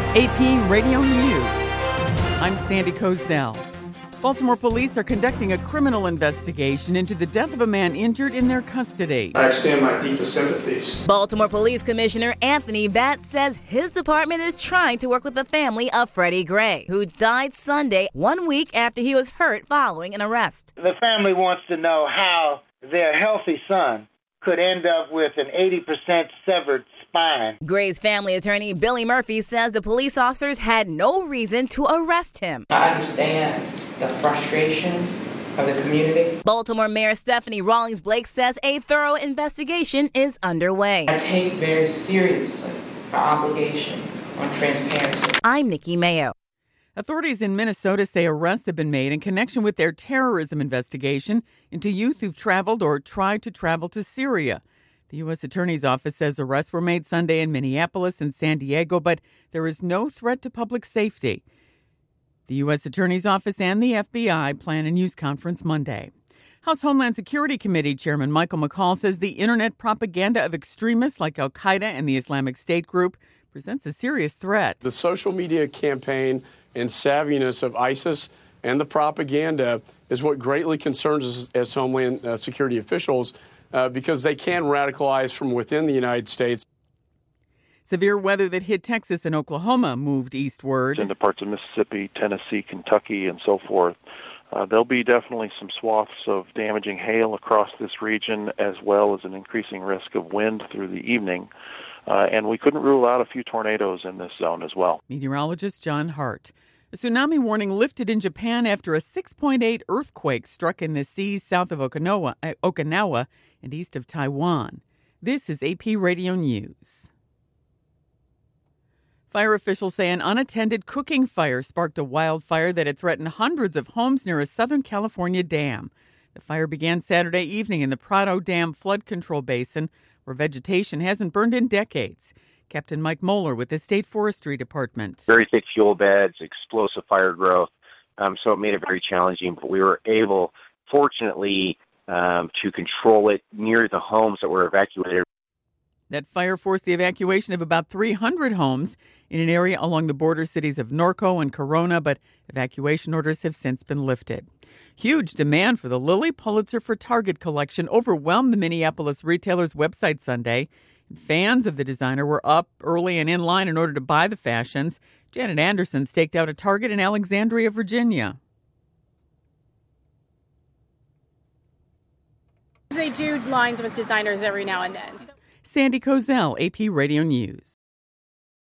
AP Radio News. I'm Sandy Kozel. Baltimore police are conducting a criminal investigation into the death of a man injured in their custody. I extend my deepest sympathies. Baltimore Police Commissioner Anthony Batts says his department is trying to work with the family of Freddie Gray, who died Sunday, 1 week after he was hurt following an arrest. The family wants to know how their healthy son could end up with an 80% severed spine. Gray's family attorney Billy Murphy says the police officers had no reason to arrest him. I understand the frustration of the community. Baltimore Mayor Stephanie Rawlings Blake says a thorough investigation is underway. I take very seriously our obligation on transparency. I'm Nikki Mayo. Authorities in Minnesota say arrests have been made in connection with their terrorism investigation into youth who've traveled or tried to travel to Syria. The U.S. Attorney's Office says arrests were made Sunday in Minneapolis and San Diego, but there is no threat to public safety. The U.S. Attorney's Office and the FBI plan a news conference Monday. House Homeland Security Committee Chairman Michael McCaul says the internet propaganda of extremists like Al-Qaeda and the Islamic State group presents a serious threat. The social media campaign and savviness of ISIS and the propaganda is what greatly concerns us as Homeland Security officials because they can radicalize from within the United States. Severe weather that hit Texas and Oklahoma moved eastward. Into parts of Mississippi, Tennessee, Kentucky, and so forth. There'll be definitely some swaths of damaging hail across this region, as well as an increasing risk of wind through the evening. And we couldn't rule out a few tornadoes in this zone as well. Meteorologist John Hart. A tsunami warning lifted in Japan after a 6.8 earthquake struck in the seas south of Okinawa and east of Taiwan. This is AP Radio News. Fire officials say an unattended cooking fire sparked a wildfire that had threatened hundreds of homes near a Southern California dam. The fire began Saturday evening in the Prado Dam flood control basin, where vegetation hasn't burned in decades. Captain Mike Moeller with the State Forestry Department. Very thick fuel beds, explosive fire growth, so it made it very challenging. But we were able, fortunately, to control it near the homes that were evacuated. That fire forced the evacuation of about 300 homes in an area along the border cities of Norco and Corona, but evacuation orders have since been lifted. Huge demand for the Lilly Pulitzer for Target collection overwhelmed the Minneapolis retailer's website Sunday. Fans of the designer were up early and in line in order to buy the fashions. Janet Anderson staked out a Target in Alexandria, Virginia. They do lines with designers every now and then. Sandy Kozel, AP Radio News.